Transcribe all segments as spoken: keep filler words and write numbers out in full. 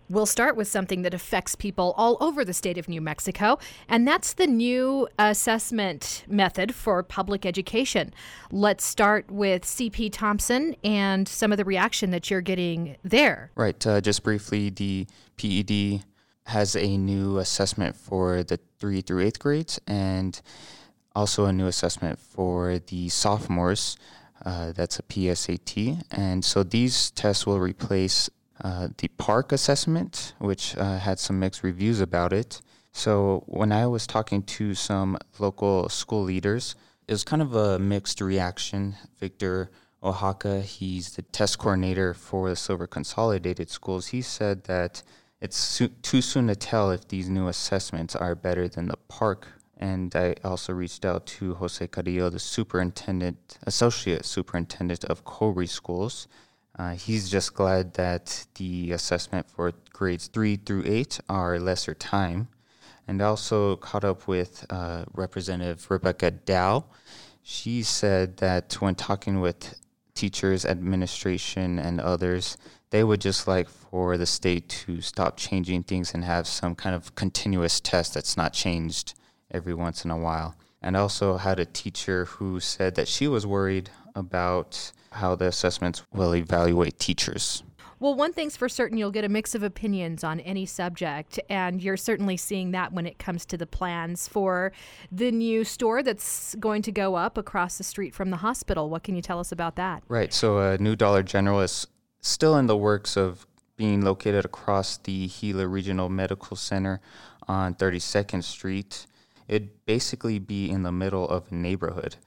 We'll start with something that affects people all over the state of New Mexico, and that's the new assessment method for public education. Let's start with C P Thompson and some of the reaction that you're getting there. Right. Uh, just briefly, the P E D has a new assessment for the three through eighth grades and also a new assessment for the sophomores. Uh, that's a P S A T. And so these tests will replace Uh, the PARCC assessment, which uh, had some mixed reviews about it. So when I was talking to some local school leaders, it was kind of a mixed reaction. Victor Oaxaca, he's the test coordinator for the Silver Consolidated Schools. He said that it's so- too soon to tell if these new assessments are better than the PARCC. And I also reached out to Jose Carrillo, the superintendent, associate superintendent of Cobre Schools. Uh, he's just glad that the assessment for grades three through eight are lesser time. And also caught up with uh, Representative Rebecca Dow. She said that when talking with teachers, administration, and others, they would just like for the state to stop changing things and have some kind of continuous test that's not changed every once in a while. And also had a teacher who said that she was worried about how the assessments will evaluate teachers. Well, one thing's for certain, you'll get a mix of opinions on any subject, and you're certainly seeing that when it comes to the plans for the new store that's going to go up across the street from the hospital. What can you tell us about that? Right, so a new Dollar General is still in the works of being located across the Gila Regional Medical Center on thirty-second Street. It'd basically be in the middle of a neighborhood,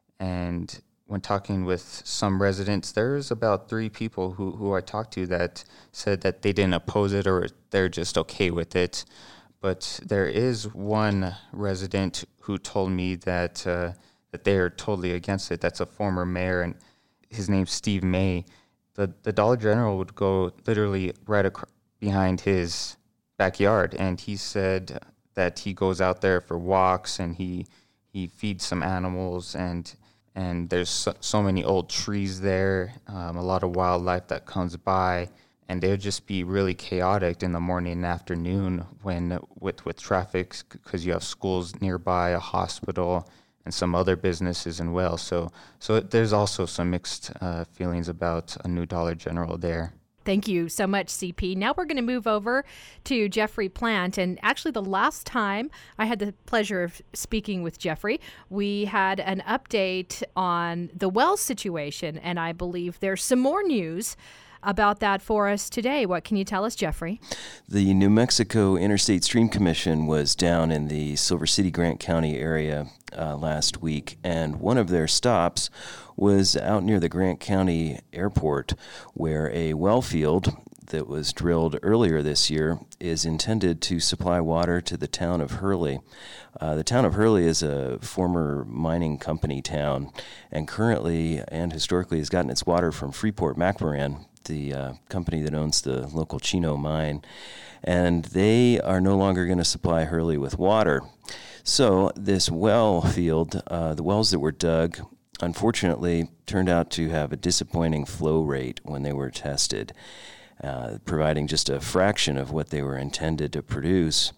and when talking with some residents, there's about three people who, who I talked to that said that they didn't oppose it or they're just okay with it. But there is one resident who told me that uh, that they are totally against it. That's a former mayor, and his name's Steve May. The the Dollar General would go literally right ac- behind his backyard, and he said that he goes out there for walks and he he feeds some animals, and and there's so, so many old trees there, um, a lot of wildlife that comes by, and it would just be really chaotic in the morning and afternoon when with with traffic, because you have schools nearby, a hospital, and some other businesses as well. So so there's also some mixed uh, feelings about a new Dollar General there. Thank you so much, C P. Now we're going to move over to Jeffrey Plant. And actually, the last time I had the pleasure of speaking with Jeffrey, we had an update on the well situation. And I believe there's some more news about that for us today. What can you tell us, Jeffrey? The New Mexico Interstate Stream Commission was down in the Silver City, Grant County area uh, last week, and one of their stops was out near the Grant County Airport, where a well field that was drilled earlier this year is intended to supply water to the town of Hurley. Uh, the town of Hurley is a former mining company town, and currently and historically has gotten its water from Freeport-McMoRan, the uh, company that owns the local Chino mine, and they are no longer going to supply Hurley with water. So this well field, uh, the wells that were dug, unfortunately turned out to have a disappointing flow rate when they were tested, uh, providing just a fraction of what they were intended to produce.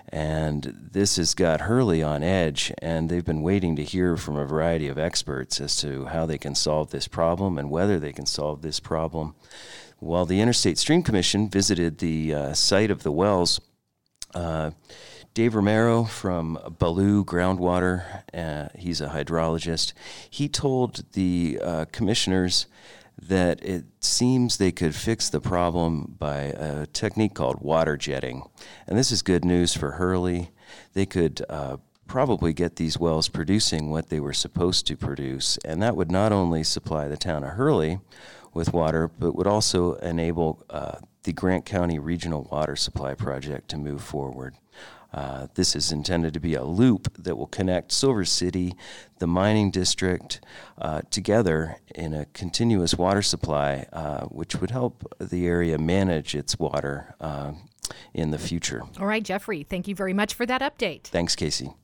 And this has got Hurley on edge, and they've been waiting to hear from a variety of experts as to how they can solve this problem and whether they can solve this problem. While the Interstate Stream Commission visited the uh, site of the wells, uh, Dave Romero from Baloo Groundwater, uh, he's a hydrologist, he told the uh, commissioners that it seems they could fix the problem by a technique called water jetting. And this is good news for Hurley. They could uh, probably get these wells producing what they were supposed to produce, and that would not only supply the town of Hurley with water, but would also enable uh, the Grant County Regional Water Supply Project to move forward. Uh, this is intended to be a loop that will connect Silver City, the mining district, uh, together in a continuous water supply, uh, which would help the area manage its water uh, in the future. All right, Jeffrey, thank you very much for that update. Thanks, Casey.